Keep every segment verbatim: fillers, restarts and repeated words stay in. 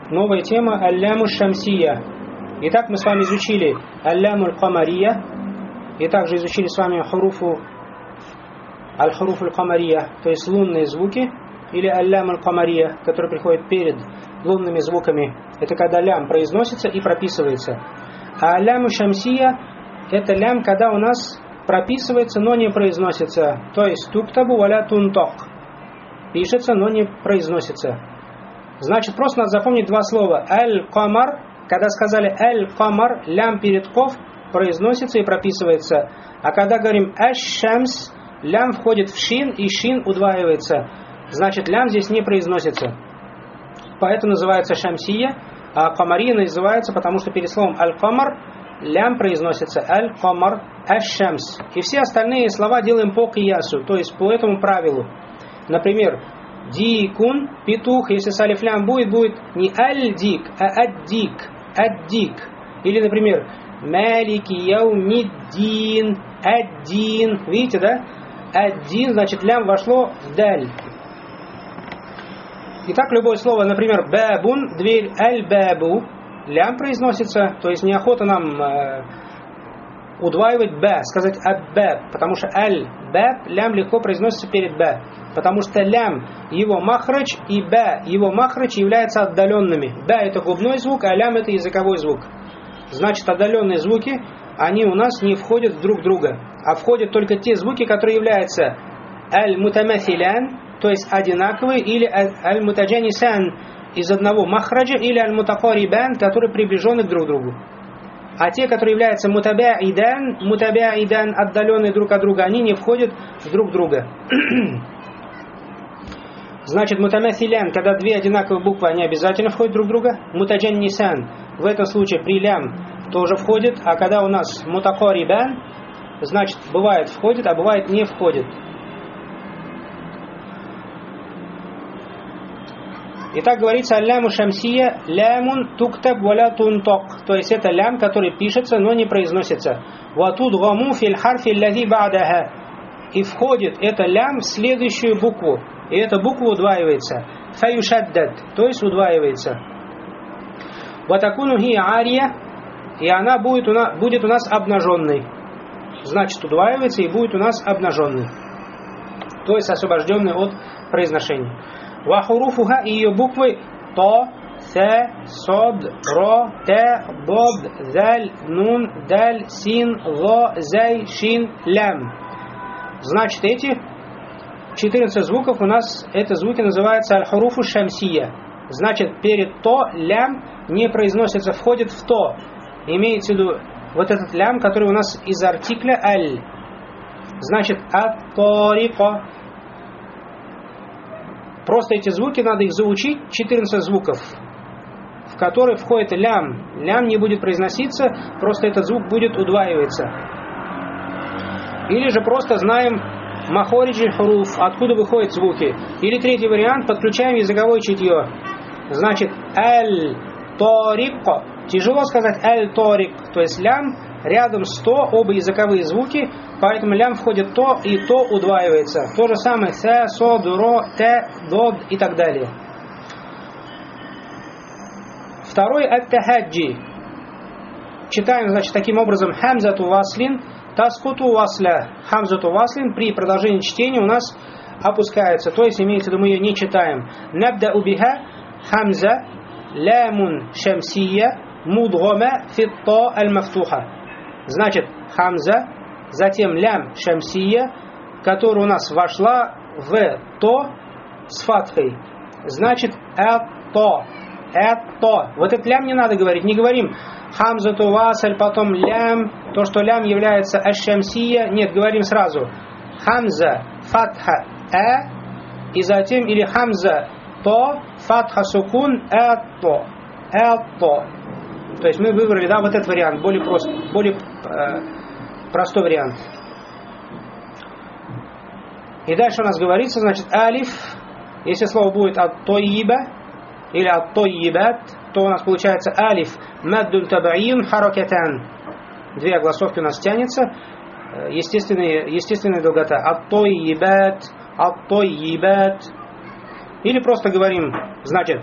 Новая тема аль-ляму шамсия. Итак, мы с вами изучили аль-ляму аль-камария. И также изучили с вами хуруфу аль-хуруфу аль-камария, то есть лунные звуки, или аль-ляму аль-камария, которые приходят перед лунными звуками. Это когда лям произносится и прописывается. А аль-ляму шамсия — это лям, когда у нас прописывается, но не произносится. То есть туктабу валя тунток. Пишется, но не произносится. Значит, просто надо запомнить два слова. Аль-камар, когда сказали аль-камар, лям перед ков произносится и прописывается. А когда говорим аш-шамс, лям входит в шин, и шин удваивается. Значит, лям здесь не произносится. Поэтому называется шамсия, а камария называется, потому что перед словом аль-камар лям произносится аль-камар, аш-шамс. И все остальные слова делаем по киясу, то есть по этому правилу. Например, дикун, петух, если с алиф лям будет, будет не аль-дик, а ад-дик, ад-дик. Или, например, малики яумиддин, ад-дин. Видите, да? Ад-дин, значит, лям вошло в даль. Итак, любое слово, например, бабун, дверь, аль-бабу, лям произносится, то есть неохота нам э, удваивать б, сказать ад-баб, потому что аль-баб, лям легко произносится перед б, потому что лям, его махрач, и б, его махрач являются отдаленными. Б это губной звук, а лям это языковой звук. Значит, отдаленные звуки, они у нас не входят друг в друга, а входят только те звуки, которые являются аль-мутамафилян, то есть одинаковые, или аль-мутаджанисан, из одного махраджа, или аль-мутакарибан, которые приближены друг к другу. А те, которые являются мутабяидан, мутабяидан, отдаленные друг от друга, они не входят друг в друга. Значит, мутамафилян, когда две одинаковые буквы, они обязательно входят друг в друга. Мутаджаннисан, в этом случае при лям тоже входит, а когда у нас мутакарибан, значит, бывает входит, а бывает не входит. Итак, говорится аль-ляму шамсия лямун туктаб валя тунток. То есть это лям, который пишется, но не произносится. Ва тудгаму фил харфи аллази ба'даха. И входит это лям в следующую букву. И эта буква удваивается. Фаюшаддад, то есть удваивается. Ва такуну хи ария. И она будет у нас, будет у нас обнаженной. Значит, удваивается и будет у нас обнаженной. То есть освобожденной от произношения. Вахуруфуха, и ее буквы то, ся, сод, ро, та, бод, заль, нун, даль, син, ло, зай, шин, лям. Значит, эти четырнадцать звуков у нас, это звуки называются аль-хуруфу шамсия. Значит, перед то лям не произносится, входит в то. Имеется в виду вот этот лям, который у нас из артикля аль. Значит, ат-торико. Просто эти звуки, надо их заучить, четырнадцать звуков, в которые входит лям. Лям не будет произноситься, просто этот звук будет удваиваться. Или же просто знаем махориджи хуруф, откуда выходят звуки. Или третий вариант, подключаем языковое чутье. Значит, аль-торико. Тяжело сказать аль-торик, то есть лям рядом с то, оба языковые звуки, поэтому лям входит то и то удваивается. То же самое ся, сод, ро, те, дод и так далее. Второй ат-тахаджи. Читаем, значит, таким образом хамзату васлин, таскуту васля. Хамзату васлин при продолжении чтения у нас опускается, то есть имеется в виду мы ее не читаем. Набда убиха хамза лямун шамсия мудгома фитто аль-мафтуха. Значит, хамза, затем лям шамсия, которая у нас вошла в то с фатхой. Значит, это, это. Вот этот лям не надо говорить, не говорим хамзату васль, потом лям, то, что лям является аш-шамсия. Нет, говорим сразу. Хамза, фатха, а, и затем, или хамза, то, фатха, сукун, это, это. То есть мы выбрали, да, вот этот вариант, более, прост, более э, простой вариант. И дальше у нас говорится, значит, алиф, если слово будет от-тойиба или от-тойибат, то у нас получается алиф маддун табаин харакатан. Две огласовки у нас тянется, естественная, естественная долгота. От-тойибат, от-тойибат. Или просто говорим, значит,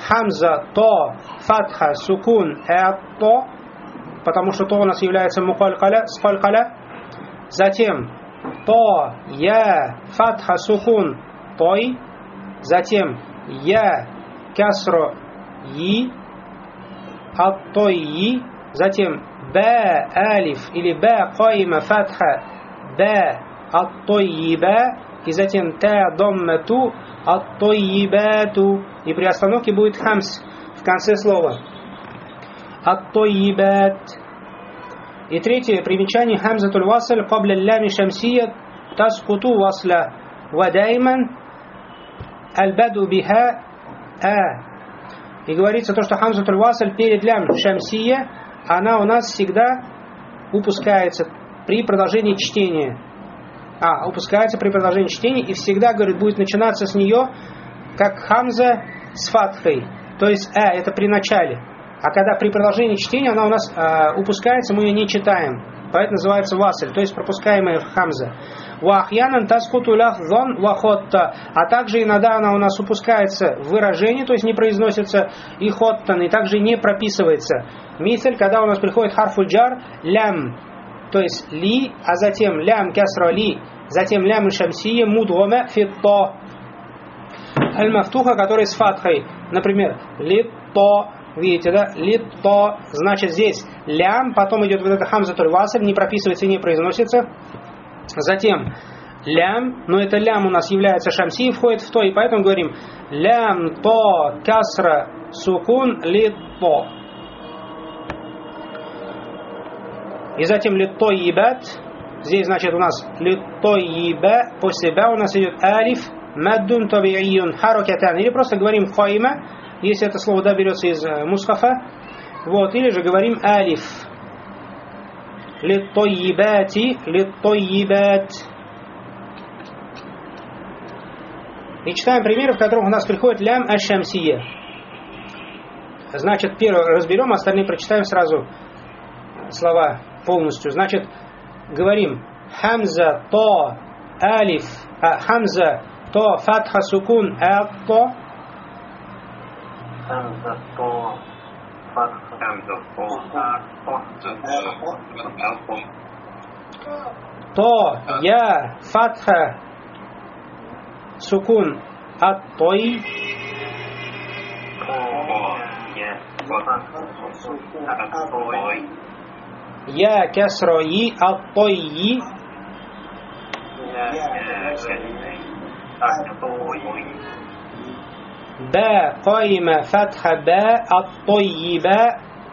хамза, то, фатха, сукун, это, потому что то у нас является мукалькаля, скалькаля. Затем то, я, фатха, сукун, той. Затем я, касро, и, от-той, и. Затем ба, алиф или ба, кайма, фатха, ба, от-той, и, ба. И затем та, доммату, от-той, и, бату. И при остановке будет хамс в конце слова. От-той, и, бат. И третье примечание хамзатуль васль кабля лями шамсия таскуту васля вадайман аль-баду биха а. И говорится то, что хамзатуль васль перед лям шамсия, она у нас всегда упускается при продолжении чтения. А, упускается при продолжении чтения и всегда, говорит, будет начинаться с нее как хамза с фатхой. То есть а, это при начале. А когда при продолжении чтения она у нас э, упускается, мы ее не читаем. Поэтому называется васль, то есть пропускаемая хамза. Вахьянан таскуту лахзон вахотта. А также иногда она у нас упускается в выражении, то есть не произносится, и хоттан, и также не прописывается. Мисль, когда у нас приходит харфуль джар, лям, то есть ли, а затем лям касра ли, затем лям шамсия мудгома фитто. Аль-мафтуха, который с фатхой. Например, литто. Видите, да? Литто. Значит, здесь лям, потом идет вот это хамзатуль васль, не прописывается и не произносится. Затем лям, но это лям у нас является шамси, входит в то, и поэтому говорим лям, то, касра, сукун, литто. И затем литто ебат. Здесь, значит, у нас литто еба. После ба у нас идет алиф, маддун таби'июн харакатан. Или просто говорим хайма, если это слово да берется из мусхафа. Вот, или же говорим алиф. Литтойибати, литтойибат. И читаем примеры, в которых у нас приходит лям аш-шамсия. Значит, первый разберем, остальные прочитаем сразу слова полностью. Значит, говорим хамза, то, алиф, а, хамза, то, фатха, сукун, а, то. Хамза, то, фатха, хамза, то, то, я, фатха, сукун, от-той. Я, касро, и, от-той, и. با قائمة فتح با الطيبة.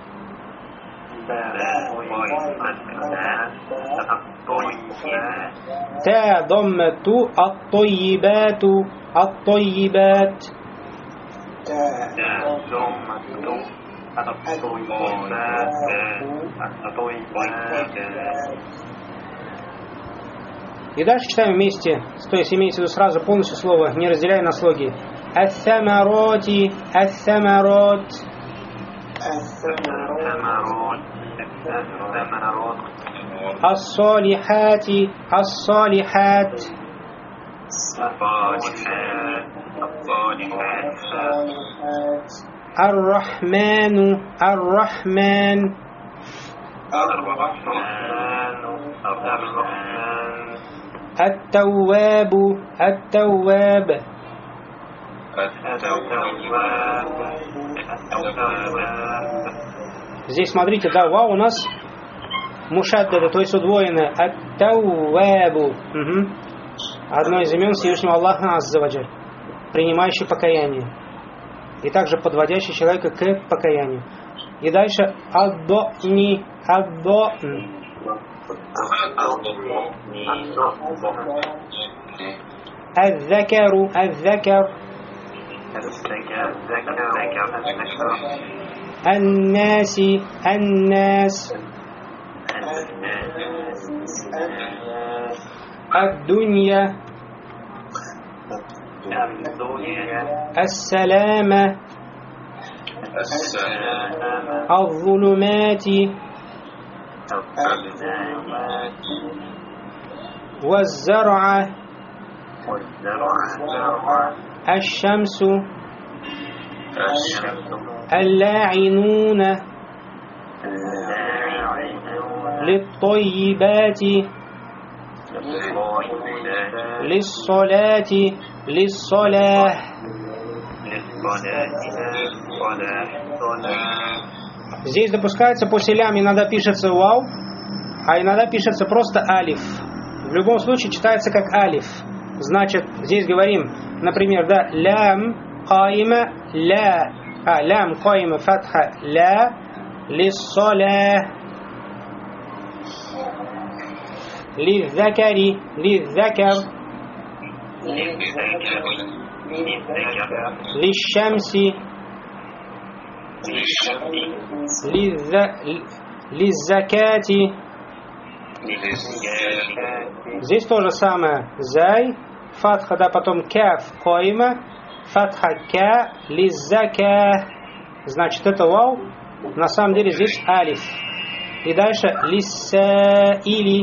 تا ضمة الطيبات الطيبات. И дальше читаем вместе, то есть имеется в виду сразу полностью слово, не разделяя на слоги. الثمرات الثمرات الصالحات الصالحات الرحمن الرحمن التواب التواب. Здесь смотрите, да, ва у нас мушаддада, то есть удвоенное. Ат-тауабу. Угу. Одно из имен Всевышнего Аллаха Азза ва Джаль, принимающий покаяние. И также подводящий человека к покаянию. И дальше аддо'ни, аддо'н. Ад-закару, ад-закар. الناس الناس الدنيا السلامة الظلمات والزرع الشمس اللاعنون للطيبات للصلاة للصلاة. Здесь допускается после лям иногда пишется вау, а иногда пишется просто алиф. В любом случае читается как алиф. Значит, здесь говорим, например, да, лям каима ля, а лям каима фатха ля лиссаля лиззакари лиззакар лишшамси лиззакати. Здесь то же самое. Зай, фатха, да, потом каф, койма, фатха ка, лиззака. Значит, это вау. На самом деле здесь алиф. И дальше лисса или.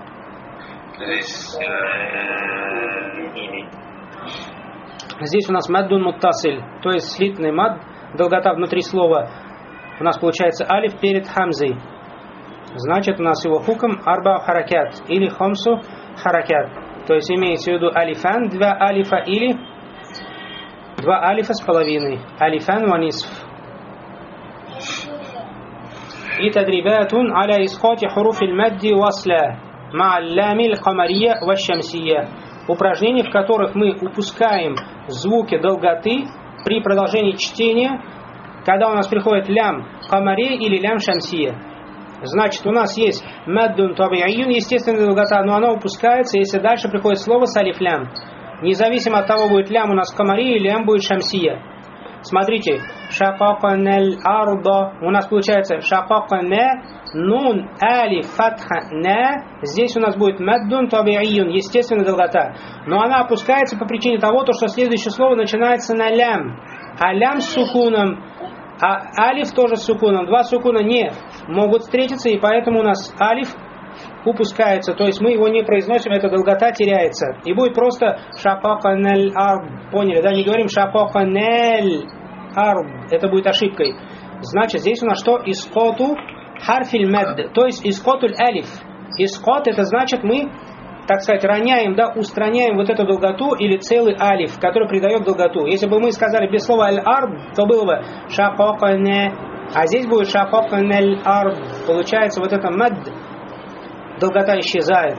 Здесь у нас маддун муттасиль, то есть слитный мад, долгота внутри слова. У нас получается алиф перед хамзой. Значит, у нас его хукм арба харакят или хомсу харакят. То есть имеется в виду алифан, два алифа или два алифа с половиной. Алифан ва нисф. И тадрибатун аля исхати хуруфиль мадди васля ма аллами аль-камария ва шамсия. Упражнения, в которых мы упускаем звуки долготы при продолжении чтения, когда у нас приходит лям камария или лям шамсия. Значит, у нас есть маддун таби'июн, естественная долгота, но она упускается, если дальше приходит слово с алиф-лям. Независимо от того, будет лям у нас камария или лям будет шамсия. Смотрите, шакаканель арда, у нас получается шакакане, нун, алиф, фатха, на. Здесь у нас будет маддун таби'июн, естественная долгота. Но она опускается по причине того, что следующее слово начинается на лям. А лям с сукуном, а алиф тоже с сукуном. Два сукуна не могут встретиться, и поэтому у нас алиф упускается. То есть мы его не произносим, эта долгота теряется. И будет просто шакаканель ард. Поняли, да? Не говорим шакаканель ард. Это будет ошибкой. Значит, здесь у нас что? Искоту харфиль мадд. То есть искотуль алиф. Искот, это значит мы, так сказать, роняем, да, устраняем вот эту долготу или целый алиф, который придает долготу. Если бы мы сказали без слова аль-ард, то было бы шакакане, а здесь будет шакаканель ард. Получается вот это мадд, долгота исчезает.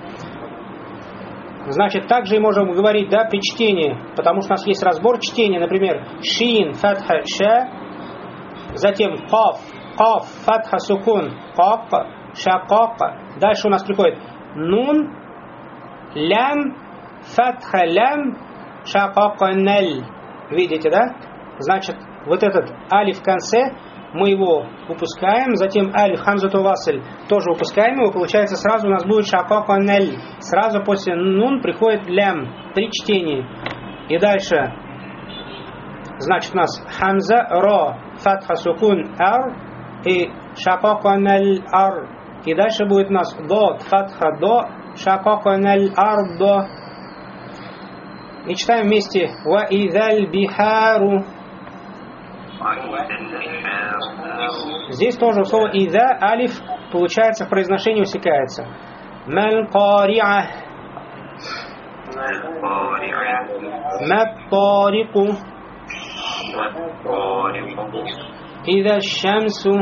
Значит, также и можем говорить, да, при чтении, потому что у нас есть разбор чтения, например, шин, фатха, ша, затем каф, каф, фатха, сукун, каф, шакака. Дальше у нас приходит нун, лям, фатха, лям, шакаканель. Видите, да? Значит, вот этот алиф в конце, мы его упускаем, затем алиф хамзату васль тоже упускаем его, получается сразу у нас будет шакаканель. Сразу после нун приходит лям при чтении. И дальше, значит, у нас хамза, ро, фатха, сукун, ар и шакаканель ар. И дальше будет у нас до, фатха, до, шакаканель ар, до. И читаем вместе. Ва идаль бихару. Здесь тоже слово «ида», алиф, получается, в произношении усекается. Мал кариа. Мат тарику. Ида шамсу.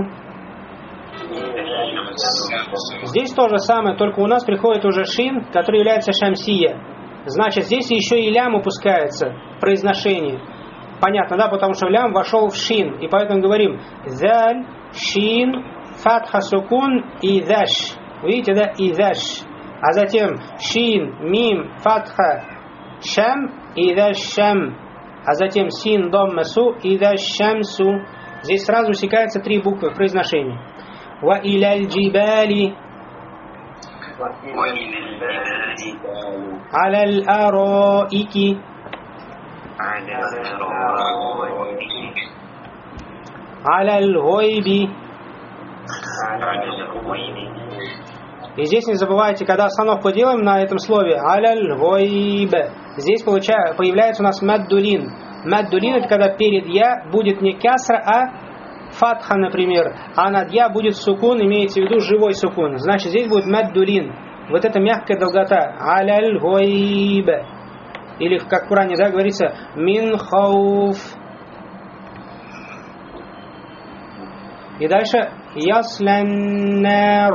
Здесь то же самое, только у нас приходит уже шин, который является шамсия. Значит, здесь еще и лям упускается в произношении. Понятно, да? Потому что лям вошел в шин. И поэтому говорим заль, шин, фатха, сукун, идаш. Видите, да? Идаш. А затем шин, мим, фатха, шам, идаш, шам. А затем син, дом, масу, идаш, шамсу. Здесь сразу усекаются три буквы в произношении. Ва иляль джибали. Аляль ароики. Аляль гойби. И здесь не забывайте, когда остановку делаем на этом слове аляль гойб, здесь получается, появляется у нас маддулин. Маддулин это когда перед я будет не кясра, а фатха, например, а над я будет сукун, имеется в виду живой сукун. Значит, здесь будет маддулин. Вот это мягкая долгота. Аляль гойб. Или, как в Коране, да, говорится, мин хауф. И дальше ясляннар.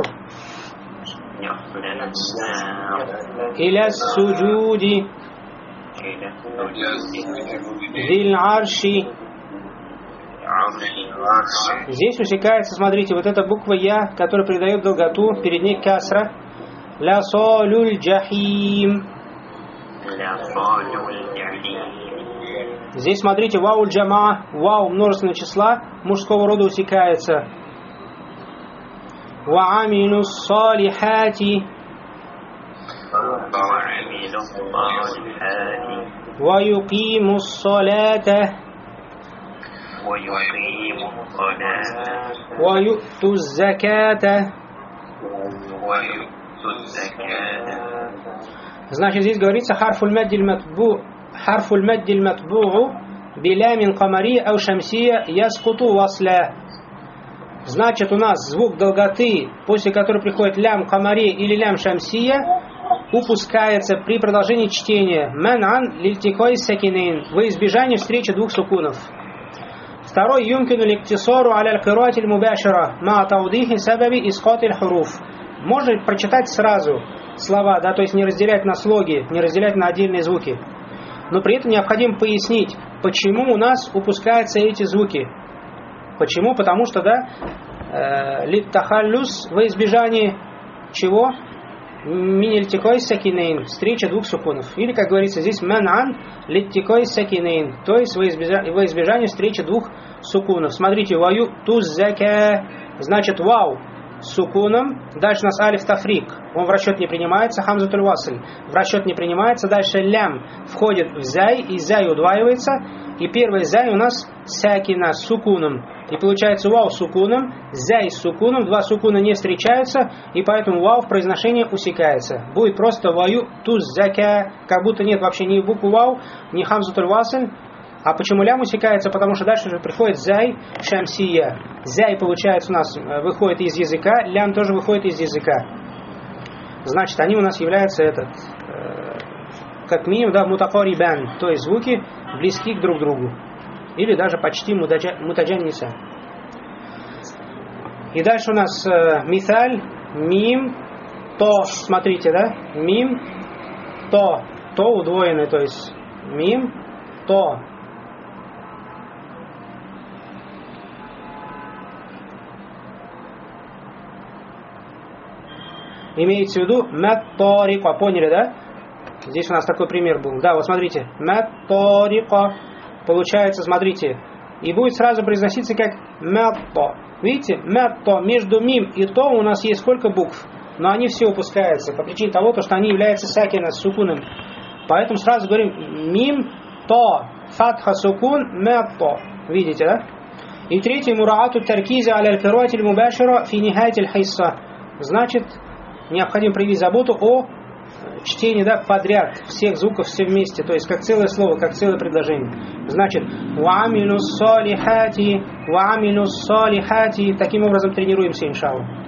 Иля суджуди. Виль арши. Здесь усекается, смотрите, вот эта буква Я, которая придает долготу, перед ней касра. Ля солюль джахим. Здесь, смотрите, вау джама, вау множественного числа мужского рода усекается. Ва амину салихати. Ва юкиму салата. Ва ю'ту заката. Значит, здесь говорится харфуль маддиль матбу, харфуль маддиль матбу'у билямин камария ау шамсия яскуту васля. Значит, у нас звук долготы, после которой приходит лям камария или лям шамсия, упускается при продолжении чтения ман'ан лильтикой сакинейн, во избежание встречи двух сукунов. Второй юмкину ликтисору аля аль-кирати мубашира ма таудихи сабаби исхати аль-хуруф. Можно прочитать сразу слова, да, то есть не разделять на слоги, не разделять на отдельные звуки. Но при этом необходимо пояснить, почему у нас упускаются эти звуки. Почему? Потому что, да, литтахаллюс во избежание чего? Минильтикой сакинейн, встреча двух сукунов. Или, как говорится здесь, ман'ан литтикой сакинейн, то есть во избежание, во избежание встречи двух сукунов. Смотрите, ваю туззака, значит вау с сукуном, дальше у нас алиф тафрик, он в расчет не принимается, хамзатуль васль в расчет не принимается, дальше лям входит в зай, и зай удваивается, и первый зай у нас сакина с сукуном, и получается вау с сукуном, зай с сукуном, два сукуна не встречаются, и поэтому вау в произношении усекается. Будет просто ваю туззака, как будто нет вообще ни буквы вау, ни хамзатуль васль. А почему лям усекается? Потому что дальше же приходит зай шамсия. Зай, получается, у нас выходит из языка, лям тоже выходит из языка. Значит, они у нас являются этот, э, как минимум, да, мутакорибан, то есть звуки близки к друг другу. Или даже почти мутаджанниса. И дальше у нас э, мисаль, мим, то, смотрите, да, мим, то, то удвоенное, то есть мим, то. Имеется в виду мат-торико. Поняли, да? Здесь у нас такой пример был. Да, вот смотрите. Мат-торико. Получается, смотрите. И будет сразу произноситься как мат-то. Видите? Мат-то. Между мим и то у нас есть сколько букв? Но они все упускаются. По причине того, что они являются сакина с сукуном. Поэтому сразу говорим мим-то. Фатха сукун мат-то. Видите, да? И третий. Мураату таркизи аля аль-кирати аль-мубашира фи нихайти аль-хайса. Значит, необходимо проявить заботу о чтении, да, подряд всех звуков все вместе, то есть как целое слово, как целое предложение. Значит, ваамилу салихати, ваамилу салихати. Таким образом тренируемся, иншаллах.